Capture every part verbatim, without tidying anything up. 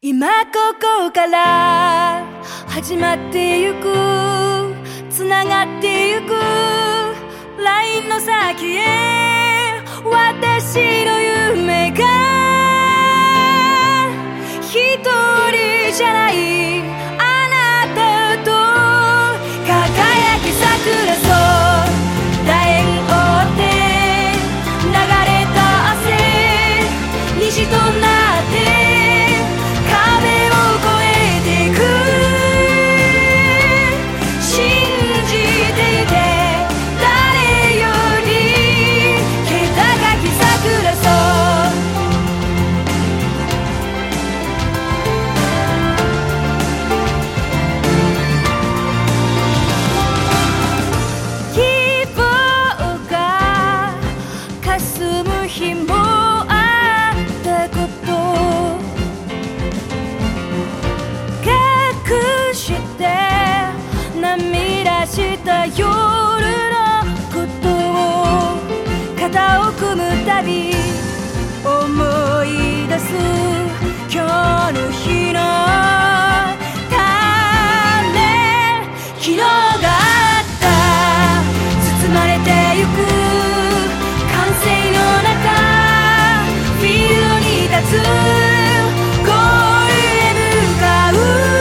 今ここから始まってゆく、つながってゆくラインの先へ、私の夢が一人じゃない、あなたと輝き桜そう楕円追って流れた汗虹となって日もあったこと、隠して涙した夜のことを肩を組むたび思い出す今日の日の種、昨日があった包まれてゆくゴールへ向かう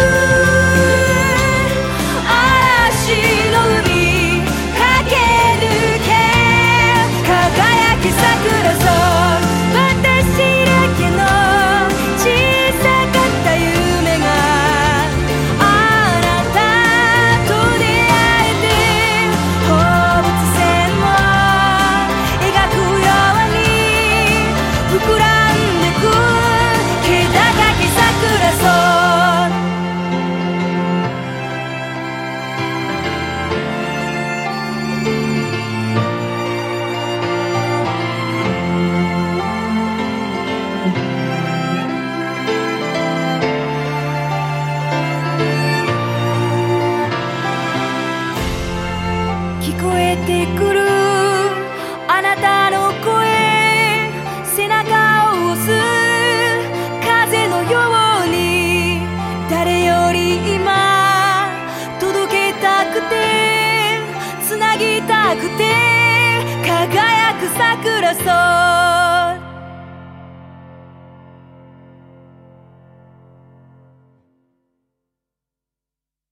嵐の海駆け抜け、輝き桜そう私だけの小さかった夢があなたと出会えて、放物線を描くように膨らん聞こえてくるあなたの声、背中を押す風のように誰より今届けたくてつなぎたくて輝く桜そう